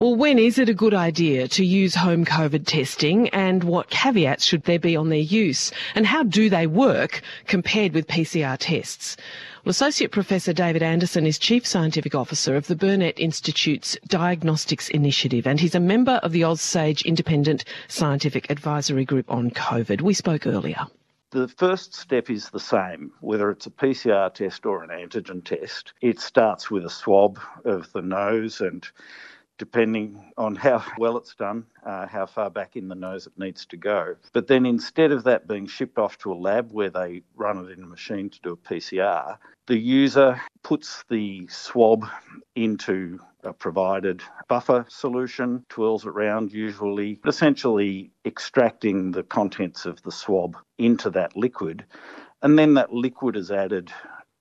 Well, when is it a good idea to use home COVID testing, and what caveats should there be on their use? And how do they work compared with PCR tests? Well, Associate Professor David Anderson is Chief Scientific Officer of the Burnet Institute's Diagnostics Initiative, and he's a member of the AusSage Independent Scientific Advisory Group on COVID. We spoke earlier. The first step is the same, whether it's a PCR test or an antigen test. It starts with a swab of the nose, and depending on how well it's done, how far back in the nose it needs to go. But then instead of that being shipped off to a lab where they run it in a machine to do a PCR, the user puts the swab into a provided buffer solution, twirls it around usually, essentially extracting the contents of the swab into that liquid, and then that liquid is added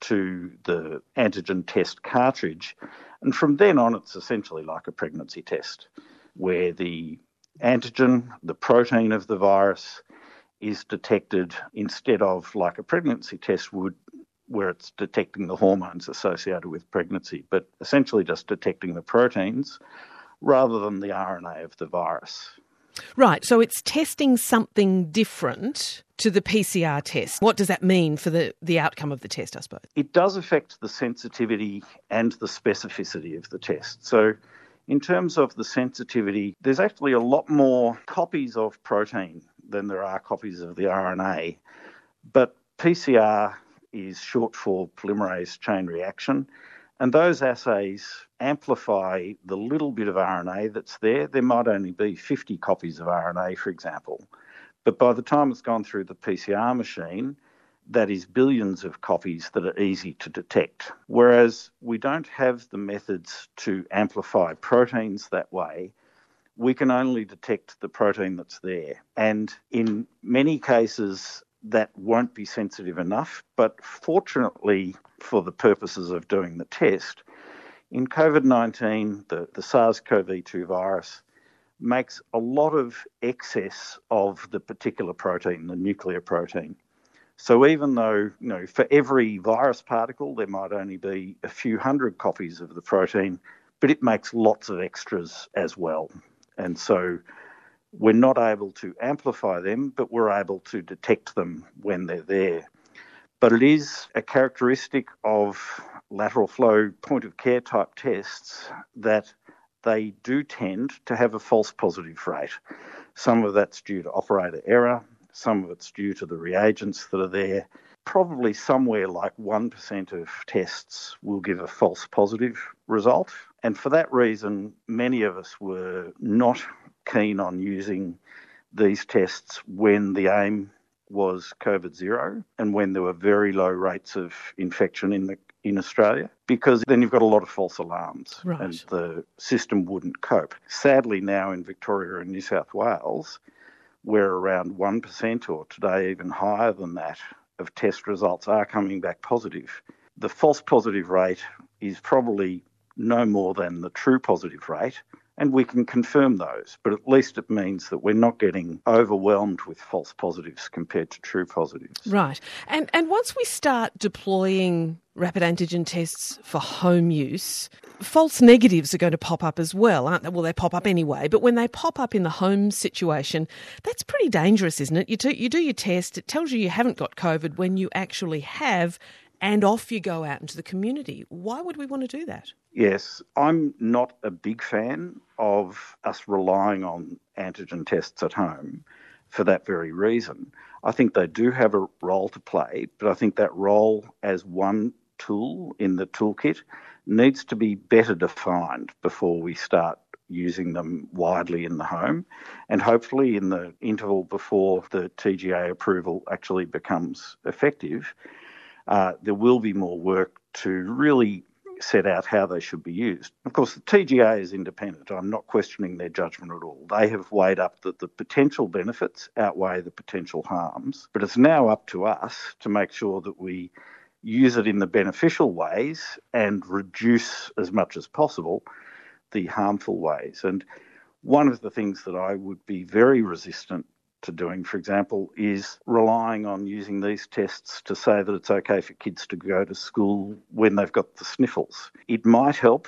to the antigen test cartridge. And from then on, it's essentially like a pregnancy test, where the antigen, the protein of the virus, is detected instead of like a pregnancy test would, where it's detecting the hormones associated with pregnancy, but essentially just detecting the proteins rather than the RNA of the virus. Right, so it's testing something different to the PCR test. What does that mean for the outcome of the test, I suppose? It does affect the sensitivity and the specificity of the test. So in terms of the sensitivity, there's actually a lot more copies of protein than there are copies of the RNA. But PCR is short for polymerase chain reaction, and those assays amplify the little bit of RNA that's there. There might only be 50 copies of RNA, for example. But by the time it's gone through the PCR machine, that is billions of copies that are easy to detect. Whereas we don't have the methods to amplify proteins that way, we can only detect the protein that's there. And in many cases, that won't be sensitive enough. But fortunately, for the purposes of doing the test, in COVID-19, the SARS-CoV-2 virus makes a lot of excess of the particular protein, the nuclear protein. So even though, for every virus particle, there might only be a few hundred copies of the protein, but it makes lots of extras as well. And so we're not able to amplify them, but we're able to detect them when they're there. But it is a characteristic of lateral flow point of care type tests that they do tend to have a false positive rate. Some of that's due to operator error, some of it's due to the reagents that are there. Probably somewhere like 1% of tests will give a false positive result. And for that reason, many of us were not keen on using these tests when the aim was COVID zero and when there were very low rates of infection in Australia, because then you've got a lot of false alarms, right, and the system wouldn't cope. Sadly, now in Victoria and New South Wales, we're around 1%, or today even higher than that, of test results are coming back positive. The false positive rate is probably no more than the true positive rate, and we can confirm those, but at least it means that we're not getting overwhelmed with false positives compared to true positives. Right. And once we start deploying rapid antigen tests for home use, false negatives are going to pop up as well, aren't they? Well, they pop up anyway, but when they pop up in the home situation, that's pretty dangerous, isn't it? You do your test, it tells you haven't got COVID when you actually have, and off you go out into the community. Why would we want to do that? Yes, I'm not a big fan of us relying on antigen tests at home for that very reason. I think they do have a role to play, but I think that role as one tool in the toolkit needs to be better defined before we start using them widely in the home, and hopefully in the interval before the TGA approval actually becomes effective, there will be more work to really set out how they should be used. Of course, the TGA is independent. I'm not questioning their judgment at all. They have weighed up that the potential benefits outweigh the potential harms, but it's now up to us to make sure that we use it in the beneficial ways and reduce as much as possible the harmful ways. And one of the things that I would be very resistant to doing, for example, is relying on using these tests to say that it's okay for kids to go to school when they've got the sniffles. It might help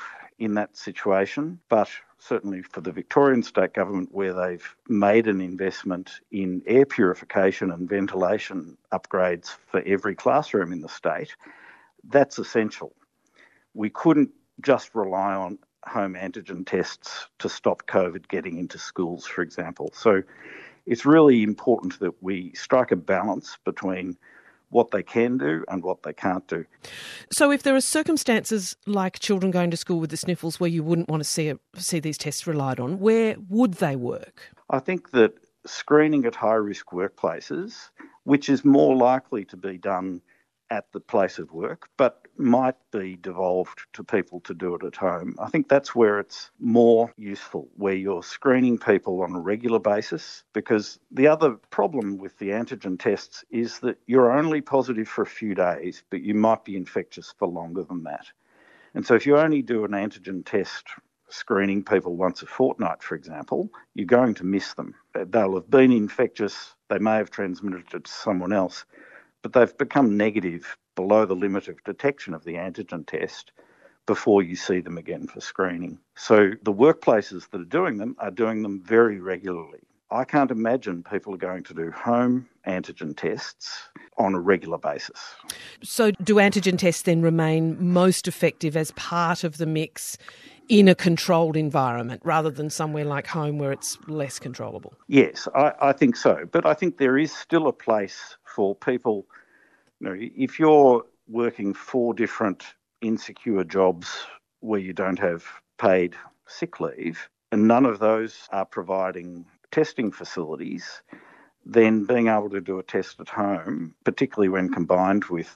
in that situation, but certainly for the Victorian state government, where they've made an investment in air purification and ventilation upgrades for every classroom in the state, that's essential. We couldn't just rely on home antigen tests to stop COVID getting into schools, for example. So it's really important that we strike a balance between what they can do and what they can't do. So if there are circumstances like children going to school with the sniffles where you wouldn't want to see these tests relied on, where would they work? I think that screening at high-risk workplaces, which is more likely to be done at the place of work, but might be devolved to people to do it at home. I think that's where it's more useful, where you're screening people on a regular basis, because the other problem with the antigen tests is that you're only positive for a few days, but you might be infectious for longer than that. And so if you only do an antigen test screening people once a fortnight, for example, you're going to miss them. They'll have been infectious, they may have transmitted it to someone else, but they've become negative below the limit of detection of the antigen test before you see them again for screening. So the workplaces that are doing them very regularly. I can't imagine people are going to do home antigen tests on a regular basis. So do antigen tests then remain most effective as part of the mix in a controlled environment rather than somewhere like home where it's less controllable? Yes, I think so. But I think there is still a place for people. You know, if you're working 4 different insecure jobs where you don't have paid sick leave, and none of those are providing testing facilities, then being able to do a test at home, particularly when combined with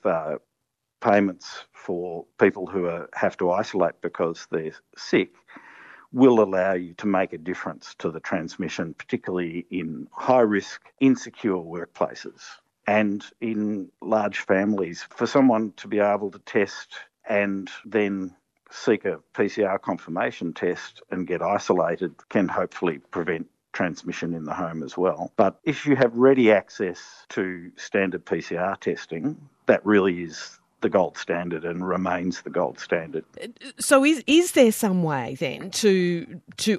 payments for people who have to isolate because they're sick, will allow you to make a difference to the transmission, particularly in high-risk, insecure workplaces. And in large families, for someone to be able to test and then seek a PCR confirmation test and get isolated can hopefully prevent transmission in the home as well. But if you have ready access to standard PCR testing, that really is the gold standard and remains the gold standard. So is there some way then to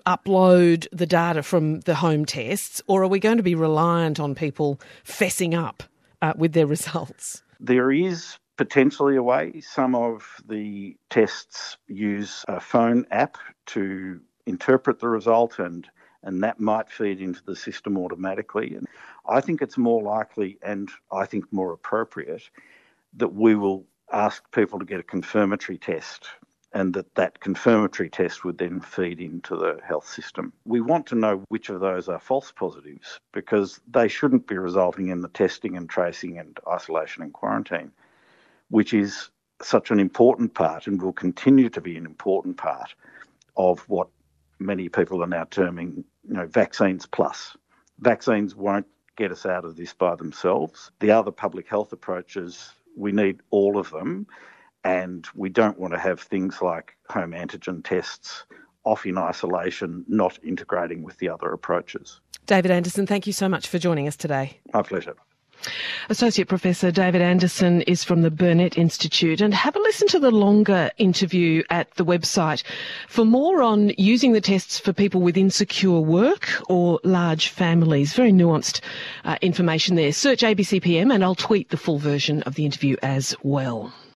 upload the data from the home tests, or are we going to be reliant on people fessing up with their results? There is potentially a way. Some of the tests use a phone app to interpret the result and that might feed into the system automatically. And I think it's more likely and I think more appropriate that we will ask people to get a confirmatory test and that confirmatory test would then feed into the health system. We want to know which of those are false positives because they shouldn't be resulting in the testing and tracing and isolation and quarantine, which is such an important part and will continue to be an important part of what many people are now terming, vaccines plus. Vaccines won't get us out of this by themselves. The other public health approaches, we need all of them, and we don't want to have things like home antigen tests off in isolation, not integrating with the other approaches. David Anderson, thank you so much for joining us today. My pleasure. Associate Professor David Anderson is from the Burnet Institute, and have a listen to the longer interview at the website for more on using the tests for people with insecure work or large families. Very nuanced information there. Search ABCPM and I'll tweet the full version of the interview as well.